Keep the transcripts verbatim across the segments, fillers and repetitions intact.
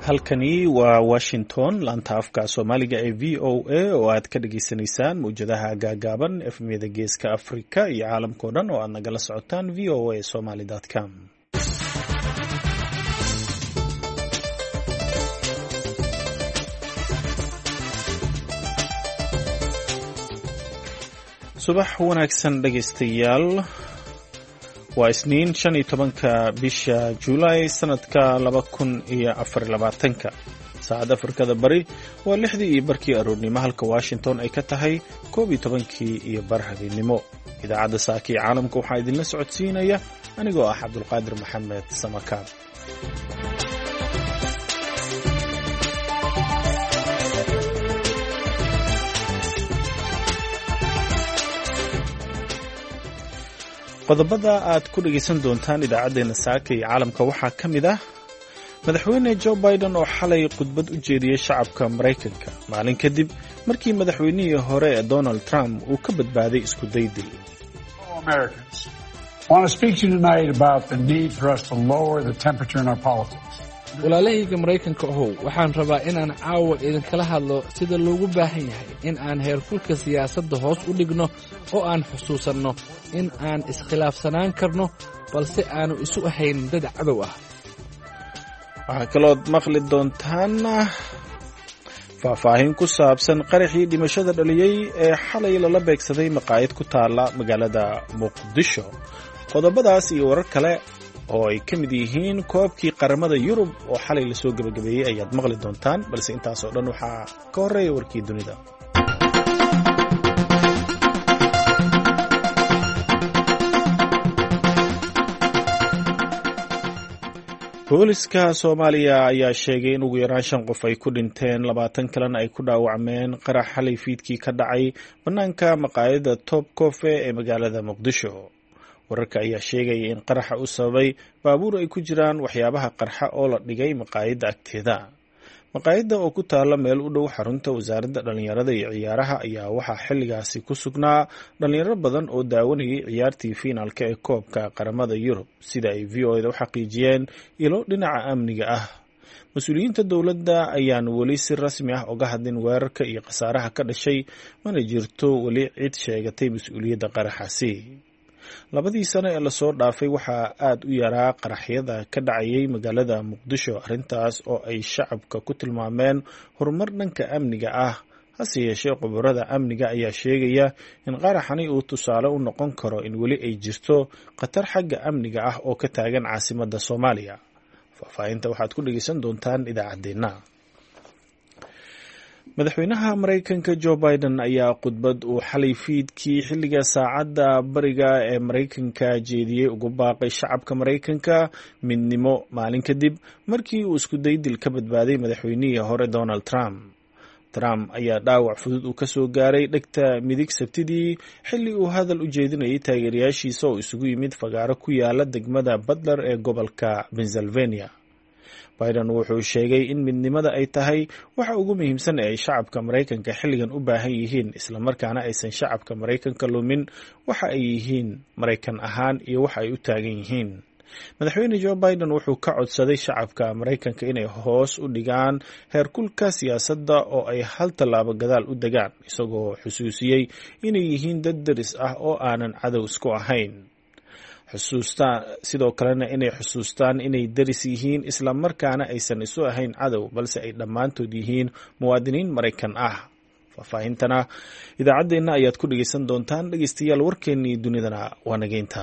halkani waa Washington laanta afka Soomaaliga ee V O A oo aad ka dhageysanaysaan muujadaha gaagaaban efmiyada geeska Afrika iyo caalamkao dhan oo aad nagala socotaan v o a somali dot com. subax wanaagsan dhageystayaal, waa isniin shan iyo tobanka bisha Juulaay sanadka laba kun iyo afar iyo labaatanka. saacadda Afrikada Bari waa lixdii iyo barkii aroornimo, halka Washington ay ka tahay koob iyo tobankii iyo bar habeenimo. idaacadda saaka ee caalamka waxaa idinla socodsiinaya anigoo ah Cabdulqaadir Maxamed Samakaab. qodobada aad ku dhageysan doontaan idaacadeena saaka ee caalamka waxaa ka mid ah madaxweyne Joe Biden oo xalay khudbad u jeediyay shacabka Mareykanka maalin kadib markii madaxweynihii hore ee Donald Trump uu ka badbaaday isku daydil. walaalahayga Mareykanka ahow, waxaan rabaa inaan caawa idinkala hadlo sida loogu baahan yahay in aan heerkulka siyaasadda hoos u dhigno oo aan xusuusanno in aan iskhilaafsanaan karno balse aanu isu ahayn dad cadow ah. waxaa kalood maqli doontaan faahfaahin ku saabsan qaraxii dhimashada dhaliyey ee xalay lala beegsaday maqaayad ku taala magaalada Muqdisho. qodobadaas iyo warar kale oo ay ka mid yihiin koobkii qaramada Yurub oo xalay la soo gabagabeeyey ayaad maqli doontaan, balse intaas oo dhan waxaa ka horeeya warkii dunida. booliska Soomaaliya ayaa sheegay in ugu yaraan shan qof ay ku dhinteen, labaatan kalena ay ku dhaawacmeen qarax xalay fiidkii ka dhacay bannaanka maqaayadda Top Cafe ee magaalada Muqdisho. wararka ayaa sheegaya in qaraxa u sababay baabuur ay ku jiraan waxyaabaha qarxa oo la dhigay maqaayadda agteeda. maqaayadda oo ku taala meel u dhow xarunta wasaaradda dhalinyarada iyo ciyaaraha ayaa waxaa xilligaasi ku sugnaa dhalinyaro badan oo daawanayay ciyaartii fiinaalka ee koobka qaramada Yurub, sida ay V O A da u xaqiijiyeen ilo dhinaca amniga ah. mas-uuliyiinta dowladda ayaan weli si rasmi ah uga hadlin weerarka iyo khasaaraha ka dhashay, mana jirto weli cid sheegatay mas-uuliyadda qaraxaasi. labadii sano ee lasoo dhaafay waxaa aad u yaraa qaraxyada ka dhacayay magaalada Muqdisho, arrintaas oo ay shacabka ku tilmaameen horumar dhanka amniga ah. hase yeeshee khubarada amniga ayaa sheegaya in qaraxani uu tusaale u noqon karo in weli ay jirto khatar xagga amniga ah oo ka taagan caasimadda Soomaaliya. faahfaahinta waxaad ku dhageysan doontaan idaacadeena. madaxweynaha Mareykanka Joe Biden ayaa khudbad uu xalay fiidkii xilliga saacadda bariga ee Mareykanka jeediyey ugu baaqay shacabka Mareykanka midnimo maalin kadib markii uu isku daydil ka badbaaday madaxweynihii hore Donald Trump. Trump ayaa dhaawac fudud uu ka soo gaaray dhegta midig Sabtidii xilli uu hadal u jeedinayay taageerayaashiisa oo isugu yimid fagaaro ku yaala degmada Butler ee gobolka Pennsylvania. Biden wuxuu sheegay in midnimada ay tahay waxa ugu muhiimsan ee ay shacabka Mareykanka xilligan u baahan yihiin, isla markaana aysan shacabka Mareykanka lumin waxa ay yihiin Mareykan ahaan iyo waxa ay u taagan yihiin. madaxweyne Joe Biden wuxuu ka codsaday shacabka Mareykanka inay hoos u dhigaan heerkulka siyaasadda oo ay hal tallaabo gadaal u degaan, isagoo xusuusiyey inay yihiin dad daris ah oo aanan cadow isku ahayn. xusuustaan sidoo kalena inay xusuustaan inay daris yihiin isla markaana aysan isu ahayn cadow, balse ay dhammaantood yihiin muwaadiniin Mareykan ah. faahfaahintana idaacaddeenna ayaad ku dhageysan doontaan. dhegeystayaal, warkeennii dunidana waa nageynta.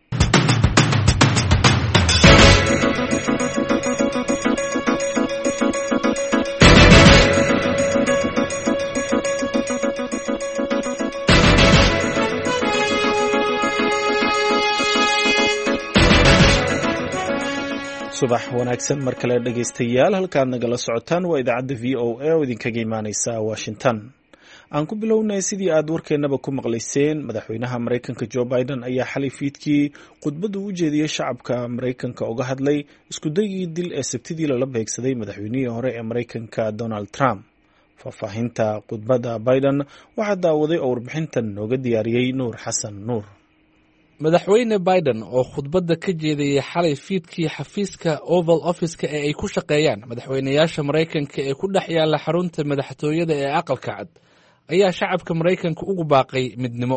subax wanaagsan mar kale dhegeystayaal, halkaad nagala socotaan waa idaacadda V O A oo idinkaga imaaneysa Washington. aan ku bilownay sidii aad warkeennaba ku maqlayseen, madaxweynaha Mareykanka Joe Biden ayaa xalay fiidkii khudbad u jeediyay shacabka Mareykanka uga hadlay isku dayii dil ee Sabtidii lala beegsaday madaxweynihii hore ee Mareykanka Donald Trump. faahfaahinta khudbadda Biden waxaa daawaday oo warbixintan nooga diyaariyey Nuur Xasan Nuur. madaxweyne biden oo khudbadda ka jeedayay xalay fiidkii xafiiska oval office-ka ee ay ku shaqeeyaan madaxweynayaasha maraykanka ee ku dhex yaalla xarunta madaxtooyada ee aqalka cad ayaa shacabka maraykanka ugu baaqay midnimo.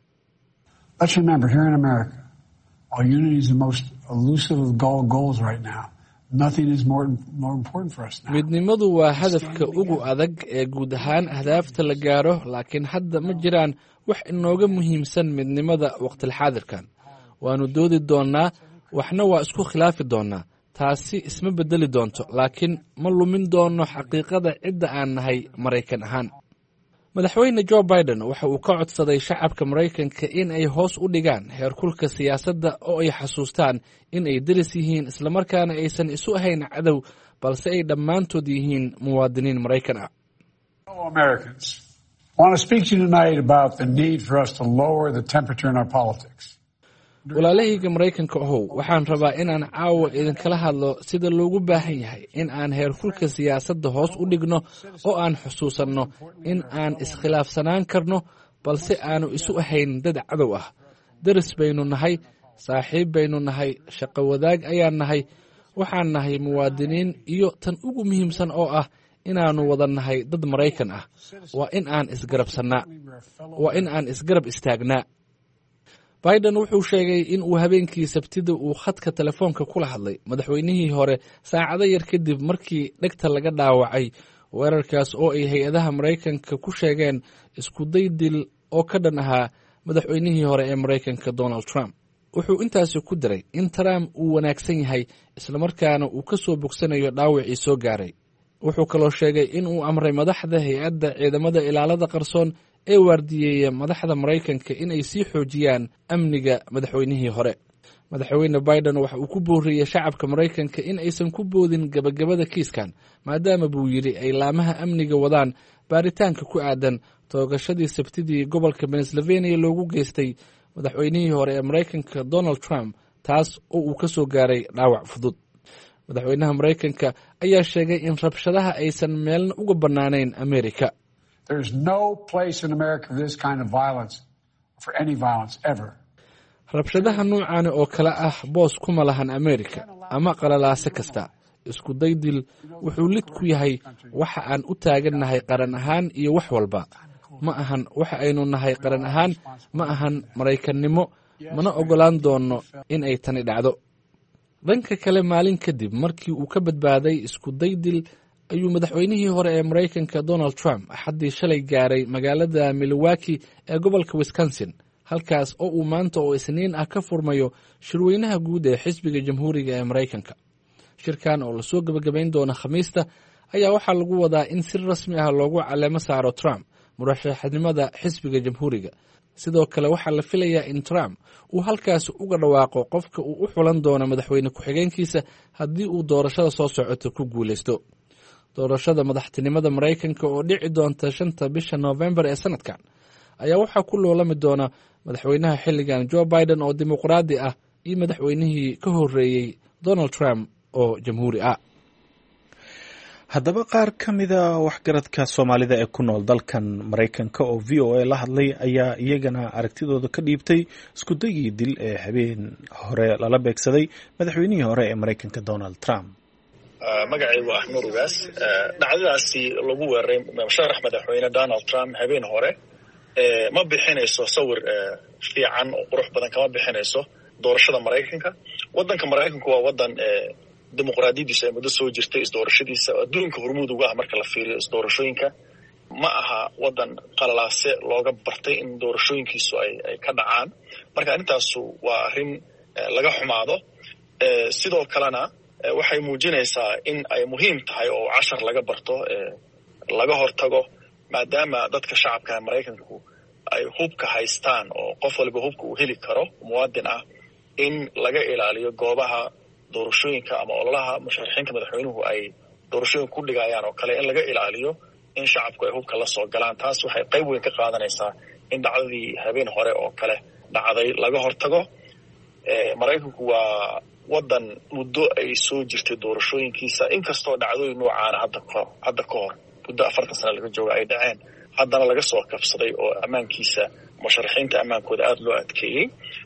Let's remember, here in America, while unity is the most elusive of goals right now, nothing is more more important for us now. Midnimadu waa hadafka ugu adag ee guud ahaan ahdaafta la gaaro, laakiin hadda ma jiraan wax inooga muhiimsan midnimada waqtil xaadirkan. Waanu doodi doonaa, waxna waa isku khilaafi doonaa. Taasi isma bedeli doonto, laakiin ma lumin doono xaqiiqada cidda aan nahay Maraykan ahaan. Madaxweyne Joe Biden waxa uu ka codsaday shacabka Maraykanka in ay hoos u dhigaan heerkulka siyaasadda oo ay xasuustaan in ay daris yihiin isla markaana aysan isu ahayn cadow balse ay dhammaantood yihiin muwaadiniin Maraykan ah. Americans, I want to speak to you tonight about the need for us to lower the temperature in our politics. walaalahayga Maraykanka ahow waxaan rabaa inaan caawa idinkala hadlo sida loogu baahan yahay in aan heerkulka siyaasadda hoos u dhigno oo aan xusuusanno in aan iskhilaafsanaan karno balse aanu isu ahayn dad cadow ah. daris baynu nahay, saaxiib baynu nahay, shaqo wadaag ayaan nahay, waxaan nahay muwaadiniin iyo tan ugu muhiimsan oo ah inaannu wada nahay dad Maraykan ah. waa in aan isgarabsannaa, waa in aan isgarab istaagnaa. Biden wuxuu sheegay in uu habeenkii Sabtida uu khadka telefoonka kula hadlay madaxweynihii hore saacado yar kadib markii dhegta laga dhaawacay weerarkaas oo ay hay-adaha Maraykanka ku sheegeen isku day dil oo ka dhan ahaa madaxweynihii hore ee Maraykanka Donald Trump. Wuxuu intaasi ku diray in Trump uu wanaagsan yahay isla markaana uu ka soo bogsanayo dhaawacii soo gaaray. Wuxuu kaloo sheegay in uu amray madaxda hay-adda ciidamada ilaalada qarsoon ee waardiyeeya madaxda Maraykanka in ay sii xoojiyaan amniga madaxweynihii hore. Madaxweyne Biden waxa uu ku booriyay shacabka Maraykanka in aysan ku boodin gabagabada kiiskan maadaama buu yiri ay laamaha amniga wadaan baaritaanka ku aadan toogashadii Sabtidii gobolka Pennsylvania loogu geystay madaxweynihii hore ee Maraykanka Donald Trump, taas oo uu ka soo gaaray dhaawac fudud. Madaxweynaha Maraykanka ayaa sheegay in rabshadaha aysan meelna uga bannaanayn Amerika. There's no place in America for this kind of violence, for any violence ever. Rabshadaha noocan oo kala ah boos kuma lahan Amerika ama qalalaase kasta. Isku daydil wuxuu lid ku yahay waxa aan u taagannahay qaran ahaan iyo wax walba. Ma ahan waxa aynu nahay qaran ahaan, ma ahan Maraykannimo, mana ogolaan doono in ay tani dhacdo. Dhanka kale maalin kadib markii uu ka badbaaday isku daydil ayuu madaxweynihii hore ee Maraykanka Donald Trump xaddii shalay gaaray magaalada Milwaukee ee gobolka Wisconsin, halkaas oo uu maanta oo Isniin ah ka furmayo shirweynaha guud ee xisbiga Jamhuuriga ee Maraykanka. Shirkan oo la soo gabagabayn doona Khamiista ayaa waxaa lagu wadaa in si rasmi ah loogu caleemo saaro Trump murashaxnimada xisbiga Jamhuuriga. Sidoo kale waxaa la filayaa in Trump uu halkaas uga dhawaaqo qofka uu u xulan doono madaxweyne ku-xigeenkiisa haddii uu doorashada soo socota ku guulaysto. Doorashada madaxtinimada Maraykanka oo dhici doonta shanta bisha November ee sanadkan ayaa waxaa ku loolami doona madaxweynaha xilligan Joe Biden oo dimuqraadi ah iyo madaxweynihii ka horeeyay Donald Trump oo jamhuuri ah. haddaba qaar ka mida waxgaradka Soomaalida ee ku nool dalkan Maraykanka oo V O A la hadlay ayaa iyagana aragtidooda ka dhiibtay isku dayii dil ee habeen hore lala beegsaday madaxweynihii hore ee Maraykanka Donald Trump. magacaygu ah Nuur Ugaas. dhacdadaasi lagu weeraray musharax madaxweyne Donald Trump habeen hore ma bixinayso sawir fiican oo qurux badan kama bixinayso doorashada Maraykanka. wadanka Maraykanku waa wadan dimuqraadiyadiisa ay muddo soo jirtay, isdoorashadiisa adduunka hormuud uga ah marka la fiiriyo isdoorashooyinka. ma aha wadan qalalaase looga bartay in doorashooyinkiisu ay ay ka dhacaan. marka arintaasu waa arrin laga xumaado. sidoo kalena waxay muujinaysaa in ay muhiim tahay oo cashar laga barto, laga hortago, maadaama dadka shacabka Maraykanku ay hubka haystaan oo qof walba hubka uu heli karo muwaadin ah, in laga ilaaliyo goobaha doorashooyinka ama ololaha musharaxiinta madaxweynuhu ay doorashooyinka ku dhigayaan oo kale in laga ilaaliyo in shacabku ay hubka la soo galaan. taas waxay qayb weyn ka qaadanaysaa in dhacdadii habeen hore oo kale dhacday laga hortago. Maraykanku waa wadan muddo ay soo jirtay doorashooyinkiisa, inkastoo dhacdooyin noocaana hadda hadda ka hor muddo afartan sano laga jooga ay dhaceen, haddana laga soo kabsaday oo ammaankiisa musharaxiinta ammaankooda aada loo adkeeyey.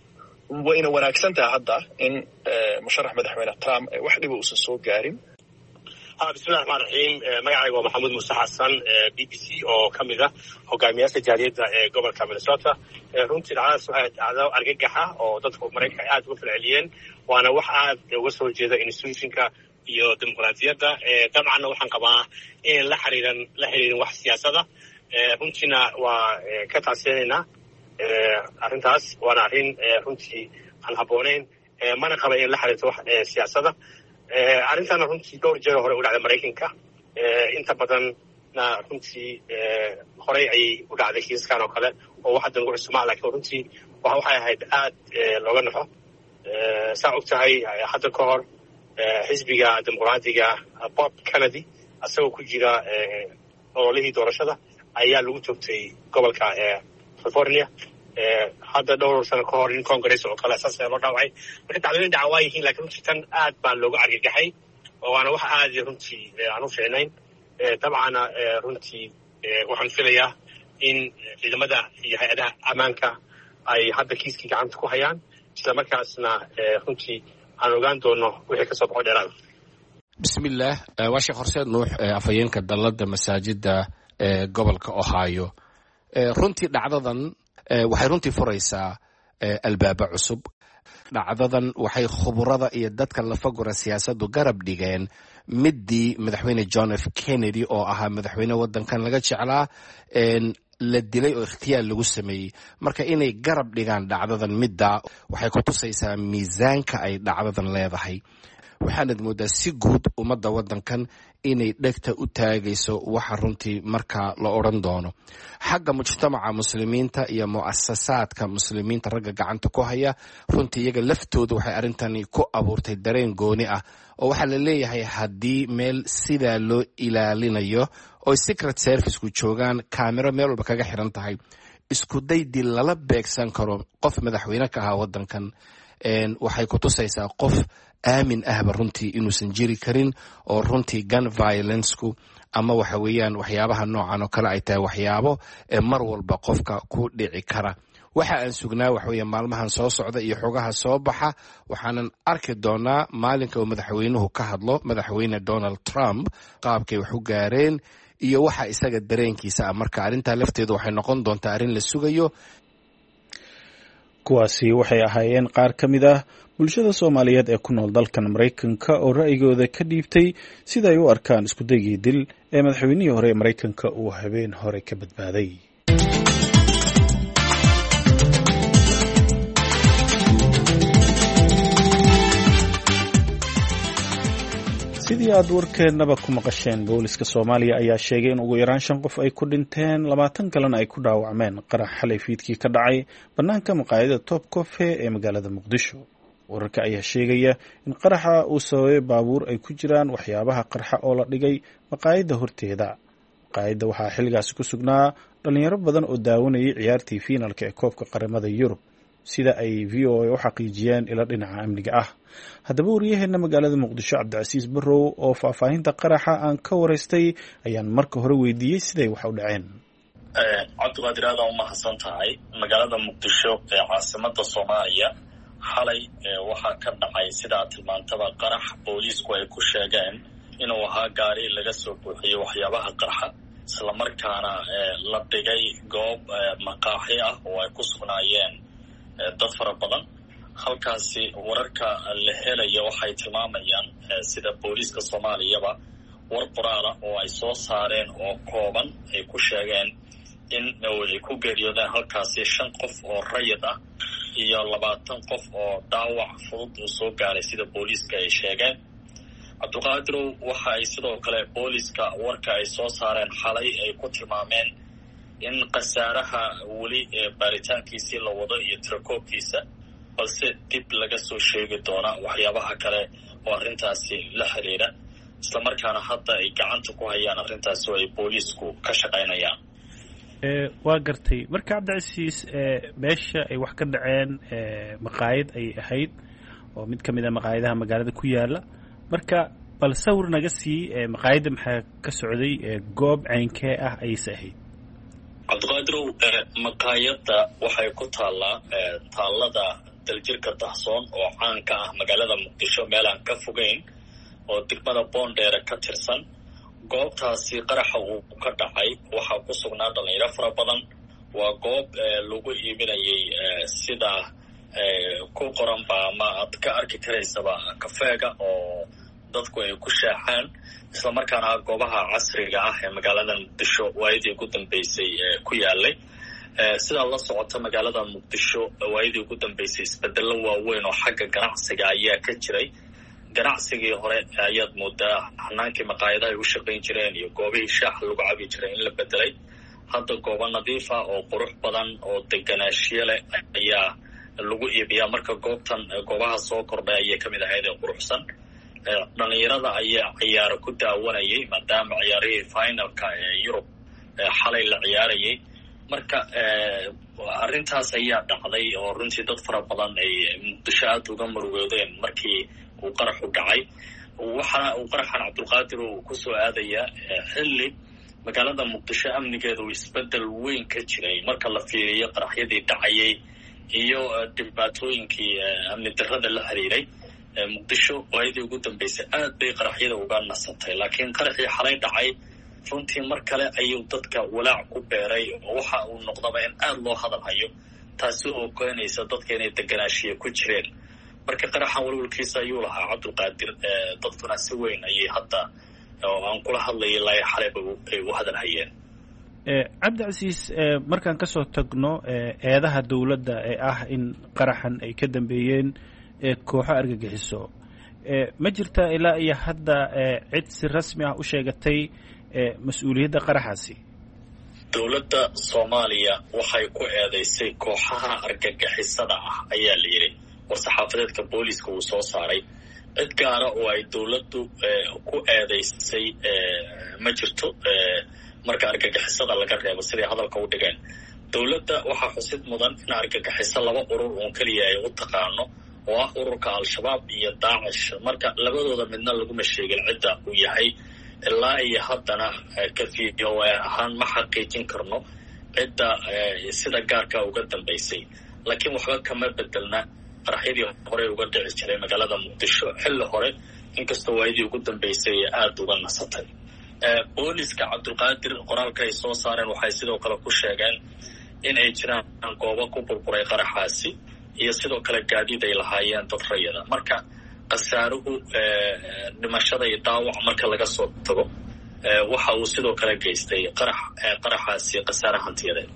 wayna wanaagsan tahay hadda in musharax madaxweyne Trump wax dhib uusan soo gaarin. ها بسم الله الرحمن الرحيم مقعي ومحمود موسى حسن بي بي سي oo kamida hogaamiyaasha jaariyada ee gobolka Minnesota runtii dhacdaas waxay dhacday argagaxa oo dadku Mareykanka aad uga falceliyeen waana wax aad uga soo jeeda institutionka iyo dimuqraadiyadda dabcan waxaan qabaa in la xiriiran la xiriirin wax siyaasadda runtiina waa ka taaseenayna arrintaas waana arrin runtii aan habboonayn mana qaba in la xiriirto wax siyaasadda arrintan runtii dhowr jeer hore u dhacday Mareykanka inta badanna runtii horey ayay u dhacday kiiskan oo kale oo wax hadda lagu cusmaa laakiin runtii waxa waxay ahayd aad looga naxo saa og tahay hadda ka hor xisbiga dimuqraadiga Bob Kennedy asagoo ku jira ololihii doorashada ayaa lagu toogtay gobolka California hadda dhowr sano ka hor in Congress oo kale asaas loo dhaawacay marka dacwadooyin dacwaa yihiin laakiin runtii tan aad baa looga argagaxay waana wax aad runtii aan u fiicnayn dabcan runtii waxaan filayaa in ciidamada iyo hay'adaha ammaanka ay hadda kiiskii gacanta ku hayaan isla markaasna runtii aan ogaan doono wixii ka soo baxo dheeraad. bismillaah waa sheekh horseed nuux afhayeenka dalladda masaajidda ee gobolka Ohio. runtii dhacdadan waxay runtii furaysaa albaaba cusub. dhacdadan waxay khuburada iyo dadka lafagura siyaasaddu garab dhigeen midii madaxweyne John F Kennedy oo ahaa madaxweyne waddankan laga jeclaa la dilay oo ikhtiyaar lagu sameeyey. marka inay garab dhigaan dhacdadan midda waxay ku tusaysaa miisaanka ay dhacdadan leedahay. waxaanad moodaa si guud ummadda waddankan inay dhegta u taagayso waxa runtii markaa la odhan doono. xagga mujtamaca muslimiinta iyo mu'asasaadka muslimiinta ragga gacanta ku haya runtii iyaga laftooda waxay arrintani ku abuurtay dareen gooni ah oo waxaa la leeyahay haddii meel sidaa loo ilaalinayo oo secret serviceku joogaan kaamiro meel walba kaga xiran tahay isku daydii lala beegsan karo qof madaxweyne ka ahaa waddankan waxay ku tusaysaa qof aamin ahba runtii inuusan jiri karin oo runtii gun violenceku ama waxa weeyaan waxyaabaha noocan oo kale ay tahay waxyaabo ee mar walba qofka ku dhici kara. waxa aan sugnaa waxa weeye maalmahan soo socda iyo xogaha soo baxa waxaanan arki doonaa maalinka uu madaxweynuhu ka hadlo madaxweyne Donald Trump qaabkay wax u gaareen iyo waxa isaga dareenkiisa ah. marka arrintaa lafteedu waxay noqon doontaa arrin la sugayo. kuwaasi waxay ahaayeen qaar ka mid ah bulshada Soomaaliyeed ee ku nool dalkan Mareykanka oo ra'yigooda ka dhiibtay sida ay u arkaan isku daygii dil ee madaxweynihii hore ee Mareykanka uu habeen hore ka badbaaday. sidii aad warkeennaba ku maqasheen booliska Soomaaliya ayaa sheegay in ugu yaraan shan qof ay ku dhinteen labaatan kalena ay ku dhaawacmeen qarax xalay fiidkii ka dhacay bannaanka maqaayadda Top Cafe ee magaalada Muqdisho. wararka ayaa sheegaya in qaraxa uu sababay baabuur ay ku jiraan waxyaabaha qarxa oo la dhigay maqaayadda horteeda. maqaayadda waxaa xilligaasi ku sugnaa dhalinyaro badan oo daawanayay ciyaartii fiinalka ee koobka qaramada Yurub sida ay V O A u xaqiijiyeen ila dhinaca amniga ah. haddaba wariyaheena magaalada Muqdisho Cabdicasiis Barrow oo faahfaahinta qaraxa aan ka wareystay ayaan marka hore weydiiyey siday wax u dhaceen. cabdiqaadir aad u mahadsan tahay. magaalada Muqdisho ee caasimadda Soomaaliya xalay waxaa ka dhacay sida tilmaantaba qarax booliisku ay ku sheegeen inuu ahaa gaari laga soo buuxiyey waxyaabaha qarxa isla markaana la dhigay goob maqaaxi ah oo ay ku sugnaayeen dad fara badan. halkaasi wararka la helaya waxay tilmaamayaan sida booliiska Soomaaliyaba war qoraal ah oo ay soo saareen oo kooban ay ku sheegeen in ay ku geeriyoodeen halkaasi shan qof oo rayid ah iyo labaatan qof oo dhaawac fudud uu soo gaaray sida booliiska ay sheegeen. cabdiqaadir waxa ay sidoo kale booliiska warka ay soo saareen xalay ay ku tilmaameen in qasaaraha weli baaritaankiisii la wado iyo tirakoobkiisa balse dib laga soo sheegi doona waxyaabaha kale oo arrintaasi la xiriira isla markaana hadda ay gacanta ku hayaan arrintaasi oo ay booliisku ka shaqaynayaan. waa gartay marka Cabdicasiis meesha ay wax ka dhaceen maqaayad ay ahayd oo mid ka mid ah maqaayadaha magaalada ku yaala marka bal sawir naga sii maqaayadda maxaa ka socday goob caynkee ah ayayse ahayd. cabdiqaadir maqaayadda waxay ku taallaa taallada daljirka dahsoon oo caan ka ah magaalada muqdisho meel aan ka fogeyn oo degmada boondheere ka tirsan. goobtaasi qaraxa uu ka dhacay waxaa ku sugnaa dhalinyaro fara badan. waa goob lagu iibinayay sida ku qoranba ama aad ka arki karaysaba kafeega oo dadku ay ku shaaxaan, isla markaana goobaha casriga ah ee magaalada muqdisho waayadii ugu dambeysay ku yaalay. sidaa la socota magaalada muqdisho waayadii ugu dambeysay isbedelo waaweyn oo xagga ganacsiga ayaa ka jiray. ganacsigii hore ayaad moodaa hanaankii maqaayadaha ay u shaqayn jireen iyo goobihii shaaxa lagu cabi jiray in la bedelay. hadda goobo nadiif ah oo qurux badan oo deganaashiye leh ayaa lagu iibiyaa. marka goobtan goobaha soo kordhay ayay kamid ahayd ee quruxsan. dhalinyarada ayaa ciyaaro ku daawanayay maadaama ciyaarihii finalka ee yurub xalay la ciyaarayay. marka arrintaas ayaa dhacday oo runtii dad fara badan ay muqdisho aad uga murugoodeen markii uu qaraxu dhacay. waxaana uu qaraxan cabdulqaadir uu kusoo aadayaa xilli magaalada muqdisho amnigeeda uu isbedel weyn ka jiray marka la fiiriyo qaraxyadii dhacayay iyo dhibaatooyinkii amni darrada la xiriiray. muqdisho waayadii ugu dambeysay aad bay qaraxyada uga nasatay, laakiin qaraxii xalay dhacay runtii mar kale ayuu dadka walaac ku beeray oo waxa uu noqdaba in aad loo hadal hayo, taasi oo keenaysa dadka inay deganaashiya ku jireen. marka qaraxan walwalkiisa ayuu lahaa cabdulqaadir, dadkuna si weyn ayay hadda oo aan kula hadlayay ilaa xalayba ay u hadal hayeen. cabdicasiis, markaan kasoo tagno eedaha dowladda ee ah in qaraxan ay ka dambeeyeen kooxo argagixiso, ma jirta ilaa iyo hadda cid si rasmi ah u sheegatay mas-uuliyadda qaraxaasi? dowladda soomaaliya waxay ku eedaysay kooxaha argagixisada ah ayaa la yidhi war-saxaafadeedka booliiska uu soo saaray. cid gaara oo ay dowladdu ku eedaysay ma jirto marka argagixisada laga reebo siday hadalka u dhigeen. dowladda waxaa xusid mudan in argagixiso laba urur oon keliya ay u taqaano oo ah ururka al-shabaab iyo daacish. marka labadooda midna laguma sheegin cidda uu yahay. ilaa iyo haddana kafiyo ahaan ma xaqiijin karno cidda sida gaarka uga dambaysay, laakiin waxba kama bedelna qaraxyadii hore uga dhici jiray magaalada muqdisho xilli hore, inkastoo waayadii ugu dambeysay aada uga nasatay. booliska cabdulqaadir qoraalka ay soo saareen waxay sidoo kale ku sheegeen in ay jiraan goobo ku burburay qaraxaasi iyo sidoo kale gaadiid ay lahaayeen dad rayada. marka khasaaruhu dhimashada iyo daawac marka laga soo tago waxa uu sidoo kale geystay qarax qaraxaasi khasaare hantiyadeed.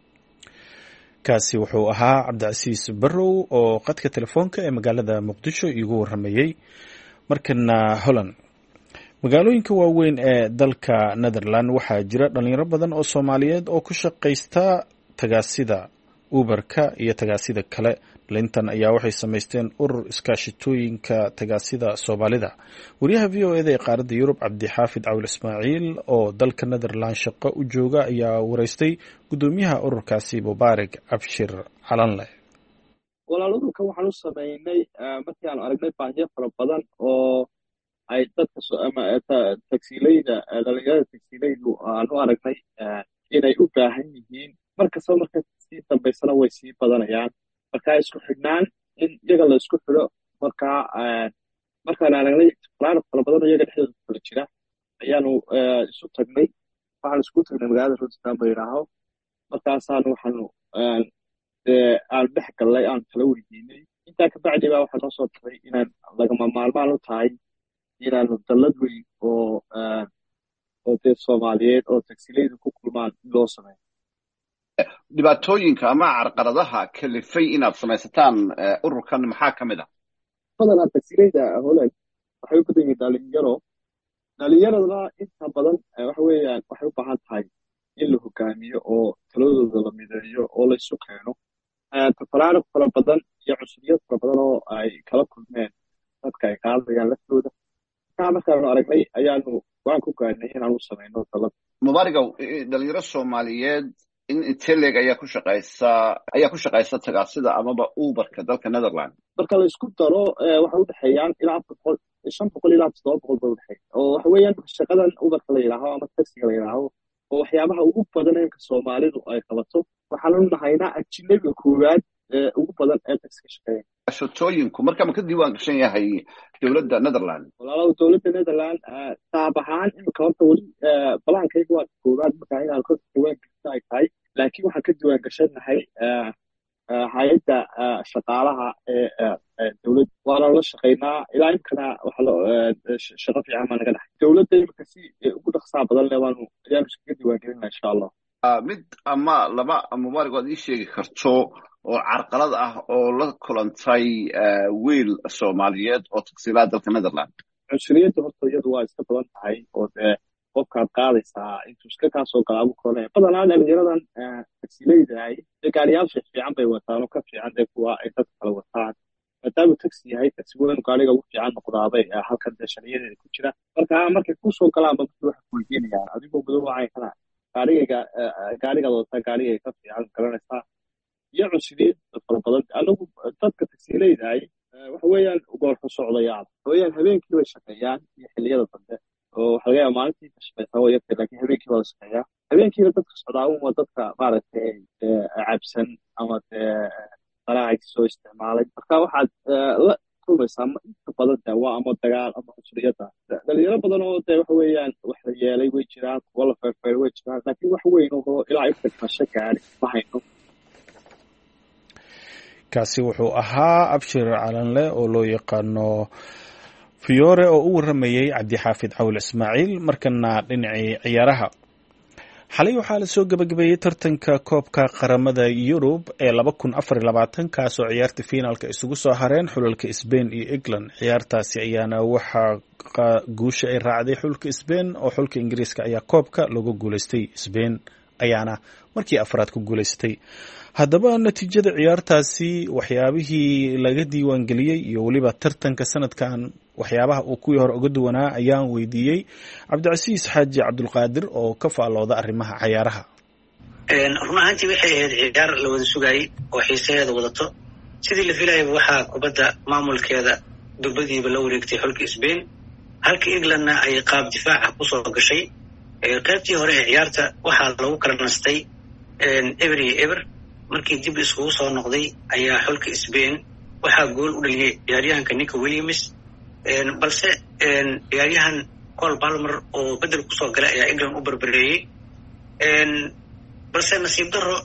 kaasi wuxuu ahaa cabdicasiis barrow oo qadka telefoonka ee magaalada muqdisho iigu warramayey. markana holland, magaalooyinka waaweyn ee dalka netherland waxaa jira dhalinyaro badan oo soomaaliyeed oo ku shaqaysta tagaasida uberka iyo tagaasida kale. lintan ayaa waxay samaysteen urur iskaashitooyinka tagaasida soomaalida. wariyaha v o eda ee qaaradda yurub cabdixaafid cawil ismaaciil oo dalka netherland shaqo u jooga ayaa wareystay guddoomiyaha ururkaasi mubaarak abshir calanleh. walaal ururka waxaan u sameynay markii aan aragnay baahiyo fara badan oo ay dadka tagsiileyda dhalinyarada tagsiileydu aan u aragnay inay u baahan yihiin. markastaba marka sii dambaysana way sii badanayaan. markaa isku xidhnaan in iyaga la isku xidho. markaa markaan aragnay falaano fara badan oo iyaga dhexdooda kula jira ayaanu isu tagnay. waxaan isku tagnay magaalada rotterdam ba yidhaaho. markaasaanu waxaanu aan dhex gallay aan kala weydiinay. intaa kabacdi baa waxaa noo soo taray inaan lagama maalmaan u tahay inaanu dallad weyn oo oo dee soomaaliyeed oo tagsiileydu ku kulmaan loo sameeyo. dhibaatooyinka ama carqaladaha kalifay inaad samaysataan ururkan maxaa ka mid ah? badanaa tagsiileyda holland waxay u badan yihiin dhalinyaro. dhalinyaradana inta badan waxa weeyaan waxay u baahan tahay in la hogaamiyo oo taladooda la mideeyo oo la isu keeno. tafaraariq fara badan iyo cusubiyad fara badan oo ay kala kulmeen dadka ay qaadayaan laftooda. markaa markaanu aragnay ayaanu waan ku gaadhnay inaanu samayno dalad. mubaarigow, dhalinyaro soomaaliyeed in inteleg ayaa ku shaqaysa ayaa ku shaqaysa tagaasida amaba uberka dalka netherland. marka la isku daro waxay u dhexeeyaan ilaa boqol shan boqol ilaa toddoba boqol ba udhexeeya. oo waxa weeyaan shaqadan uberka la yidhaaho ama taxiga la yidhaaho oo waxyaabaha ugu badan inka soomaalidu ay qabato. waxaanu nahaynaa ajinabiga koowaad ugu badan ee taxi ka shaqeeya. Shotooyinku marka ma ka diiwaan gashan yahay dowladda Netherland? walaalow dowladda Netherland taab ahaan imika horta weli balaankayga waa koowaad markaa inaan ka diiwaan gashan ay tahay, laakiin waxaan ka diiwaan gashanahay hay-adda shaqaalaha ee dowladda. waana la shaqaynaa ilaa imkana shaqo fiican baa naga dhaxay. dowladda imika si ugu dhaqsaa badan le waanu ayaanu iskaga diiwaan gelinaa insha allah. mid ama laba ama maalig waad ii sheegi karto oo carqalad ah oo la kulantay wiil Soomaaliyeed oo taksiilaha dalka Netherland? cunsuriyadda horta iyadu waa iska badan tahay oo dee qofkaad qaadaysaa intuu iska kaa soo galaabu kole badanaa dhalinyaradan taksiilayda ay dee gaariyaal fiican bay wataan oo ka fiican dee kuwa ay dadka kale wataan, maadaama taxi yahay taxi weyn gaariga ugu fiican noqdaabay halkan dee sharciyadeeda ku jira. marka markay ku soo galaan ba waxay weydiinayaan adigoo madow wacay kana gaariga gaariga wadataa gaariga ka fiican garanaysaa iyo cunsuriyad fara badan. anagu dadka taksiilayda ay waxa weeyaan goolka socdayaan weeyaan habeenkii way shaqeeyaan iyo xilliyada dambe oo waxa laga yaabaa maalintii ka shaqeysaa way yartay laakiin habeenkii waa la shaqeeyaa. habeenkiina dadka socdaa waa dadka maaragtay cabsan ama qaraacay soo isticmaalay. marka waxaad la kulmaysaa inta badan dee waa ama dagaal ama cunsuriyada. dhalinyaro badan oo dee waxa weeyaan wax la yeelay way jiraan, kuwa la feerfeeray way jiraan, laakiin wax weyn oo ilaa inta kasho gaari ma hayno. kaasi wuxuu ahaa Abshir Calanle oo loo yaqaano Fiore oo u waramayay Cabdixaafid Cawl Ismaaciil. markana dhinacii ciyaaraha, xalay waxaa la soo gabagabeeyey tartanka koobka qaramada Yurub ee laba kun afar iyo labaatan kaas oo ciyaarta finaalka isugu soo hareen xulalka Spain iyo England. ciyaartaasi ayaana waxaa guusha ay raacday xulka Spain oo xulka Ingiriiska ayaa koobka lagu guuleystay. Spain ayaana markii afraad ku guuleystay. haddaba natiijada ciyaartaasi, waxyaabihii laga diiwaan geliyey iyo weliba tartanka sanadkan waxyaabaha uu kuwii hore uga duwanaa ayaan weydiiyey Cabdicasiis Xaaji Cabdulqaadir oo ka faalooda arrimaha ciyaaraha. run ahaantii waxay ahayd ciyaar la wada sugayay oo xiisaheeda wadato. sidii la filayaba waxaa kubadda maamulkeeda durbadiiba la wareegtay xulka Spain, halka Englandna ay qaab difaaca kusoo gashay. qaybtii hore ee ciyaarta waxaa lagu kala nastay eber iyo eber. markii dib isugu soo noqday ayaa xulka Spain waxaa gool u dhaliyay ciyaaryahanka Nico Williams, balse ciyaaryahan Cole Palmer oo bedel kusoo galay ayaa England u barbareeyey. balse nasiib darro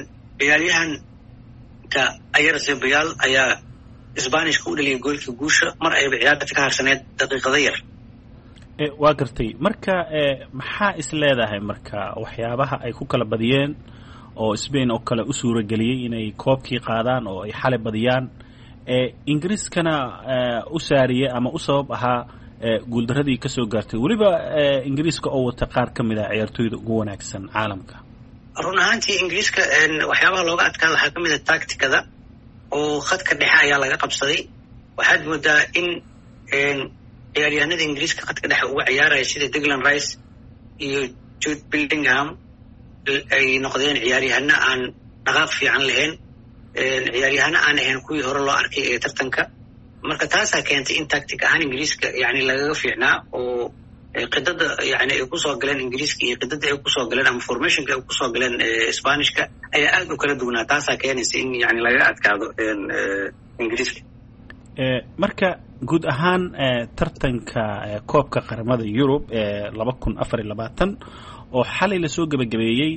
ciyaaryahanka Ayarzabayal ayaa Isbaanishka u dhaliyay goolkii guusha mar ayba ciyaarta ka harsaneed daqiiqada yar. waa gartay. marka maxaa is leedahay marka waxyaabaha ay ku kala badiyeen oo Spain oo kale u suura geliyay inay koobkii qaadaan oo ay xalay badiyaan, ee Ingiriiskana u saariyay ama u sabab ahaa guuldaradii ka soo gaartay weliba Ingiriiska oo wata qaar ka mid ah ciyaartooyda ugu wanaagsan caalamka? run ahaantii Ingiriiska waxyaabaha looga adkaan waxaa ka mid ah tacticada oo khadka dhexe ayaa laga qabsaday. waxaad moodaa in ciyaaryahanada Ingiriiska khadka dhexe uga ciyaaraya sida Declan Rice iyo Jude Bellingham ay noqdeen ciyaaryahano aan dhaqaaq fiican lahayn, ciyaaryahano aan ahayn kuwii hore loo arkay ee tartanka. marka taasaa keentay in tactic ahaan Ingiriiska yani lagaga fiicnaa oo qidada yani ay kusoo galeen Ingiriiska iyo qidada ay kusoo galeen ama formationka ay kusoo galeen Isbaanishka ayaa aad u kala duwanaa. taasaa keenaysa in yani lagaga adkaado Ingiriiska. marka guud ahaan tartanka koobka qaramada Yurub ee laba kun afar iyo labaatan oo xalay la soo gabagabeeyey,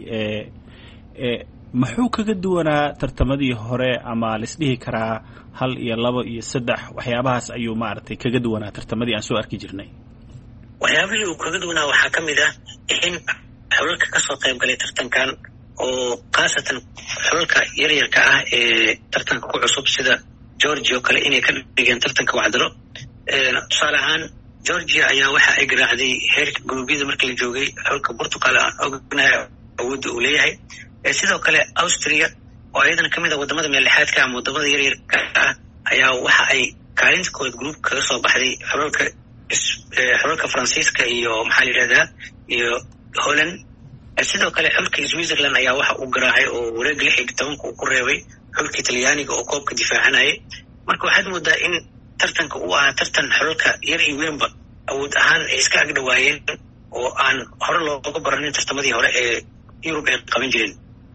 muxuu kaga duwanaa tartamadii hore ama la isdhihi karaa hal iyo labo iyo saddex waxyaabahaas ayuu maaragtay kaga duwanaa tartamadii aan soo arki jirnay? waxyaabihii uu kaga duwanaa waxaa ka mid ah in xulalka kasoo qayb galay tartankan oo khaasatan xulalka yaryarka ah ee tartanka ku cusub sida Georgia oo kale inay ka dhigeen tartanka wacdalo. tusaale ahaan Georgia ayaa waxa ay garaacday heerka guruubyada markii la joogay xulka Portugal ognahay awoodda uu leeyahay. sidoo kale Austria oo iyadana ka mid ah wadamada meelexaadka ama wadamada yaryarka ah ayaa waxa ay kaalinta kood gruupka kaga soo baxday xulalka xulalka Faransiiska iyo maxaa la yidhahdaa iyo Holland. sidoo kale xulka Switzerland ayaa waxa uu garaacay oo wareeg lix iyo tobanka uu ku reebay xulka Talyaaniga oo koobka difaacanayay. marka waxaad moodaa in tartanka uu ahaa tartan xulalka yar iyo weynba awood ahaan ay iska agdhawaayeen oo aan hore looga baranin tartamadii hore ee Yurub ay qaban jireen.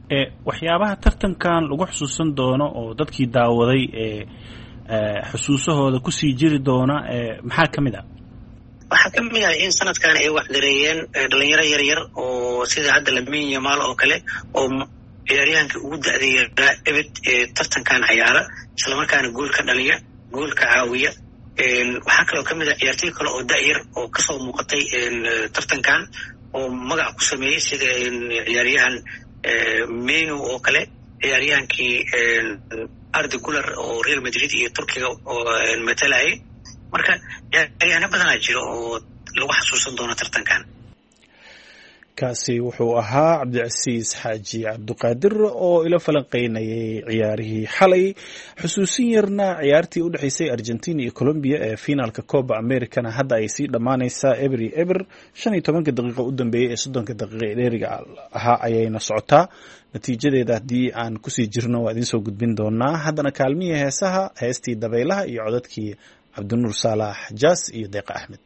waxyaabaha tartankan lagu xusuusan doono oo dadkii daawaday ee xusuusahooda kusii jiri doona maxaa ka mid ah waxaa ka mid ah in sanadkan ay waxdareeyeen dhalinyaro yar yar oo sida hadda Lamine Yamal oo kale oo ciyaaryahanka ugu da'da yaraa ebed ee tartankan ciyaara isla markaana gool ka dhaliya gool ka caawiya waxaa kaloo ka mid ah ciyaartoy kale oo da'yar oo kasoo muuqatay tartankan oo magac ku sameeyey sida ciyaaryahan Meno oo kale ciyaaryahankii Arda Güler oo Real Madrid iyo Turkiga oo matalay marka ciyaaryahanno badan jiro oo lagu xasuusan doono tartankan kaasi wuxuu ahaa Cabdicasiis Xaaji Cabduqaadir oo ila falanqeynayay ciyaarihii xalay xusuusin yarna ciyaartii u dhaxaysay Argentina iyo Colombia ee finalka Copa America hadda ay sii dhamaanaysaa every ever shan iyo toban daqiiqo u dambeeyay ee soddon daqiiqo ee dheeriga ahaa ayayna socotaa natiijadeeda haddii aan kusii jirno waa idin soo gudbin doonaa haddana kaalmihii heesaha heestii dabaylaha iyo codadkii Cabdinuur Saalax Jaas iyo Deeqa Axmed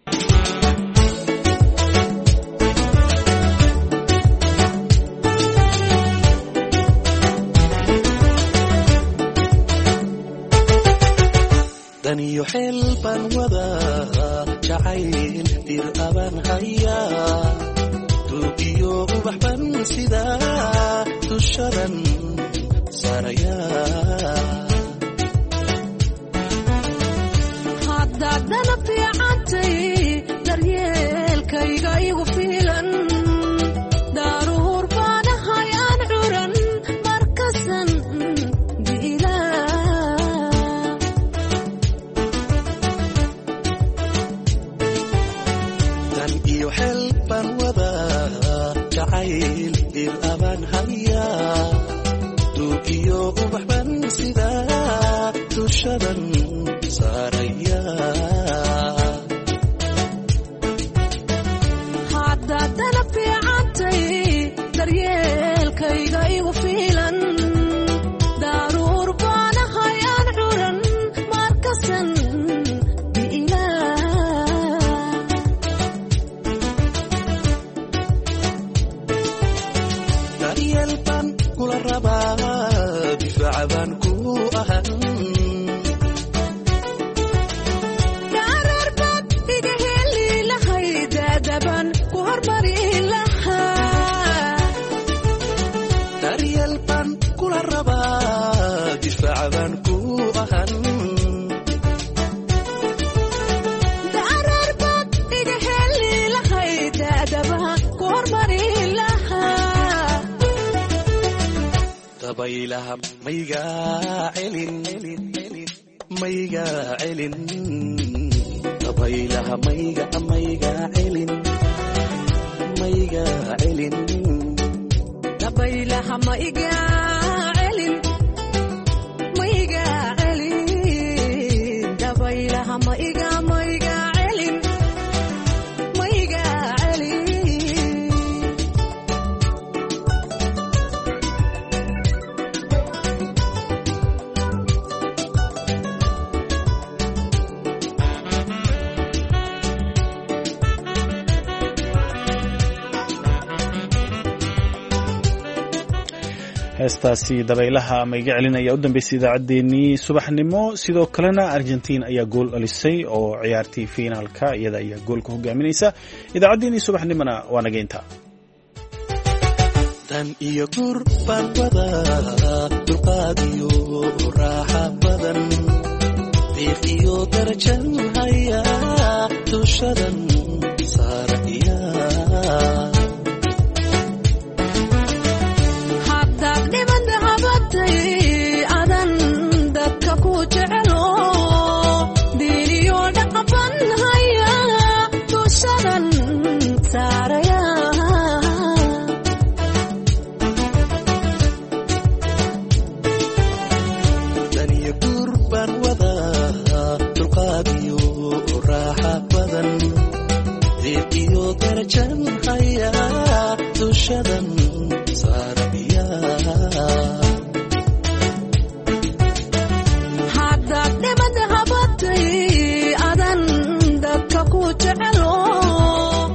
daniyo xeel baan wadaa jacayl dir aban haya duugiyo ubax ban sidaa dushadan saraya haddadana fiicantay daryeelkayga igu fiilan daaruhur baanahay aan curan markasan jacayl dir aban haya duugiyo ubax ban sidaa dushadan saraya haddadana fiicantay daryeelkayga igu fiilan daaruur baanahay aan curan markasan difaacaban ku ahan gaararbad iga heli lahay daadaban ku hormari lahaa daryelban kula rabaa difaacaban ku ahan gaararbad iga heli lahay daadaban ku hormari lahaa dabaylaha mayga celin mayga celin dabaylaha mayga mayga celin mayga celin dabaylaha mayga celin mayga celin dabaylaha mayga mayga celin mayga celin heestaasi dabaylaha mayga celinaya u dambeysay idaacaddeenii subaxnimo sidoo kalena Argentina ayaa gool dhalisay oo ciyaartii finaalka iyada ayaa goolka hogaaminaysa idaacaddeenii subaxnimona waa naga intaa dan iyo gur baan wadaa dulqaad iyo raaxa badan diiq iyo darajan haya dushadan saaraya adan dadka ku jecelo diiniyo dhaqaban haya dushadan saaraya daniyo gur baan wadaa dulqaad iyo raaxa badan diiq iyo darajan haya dushada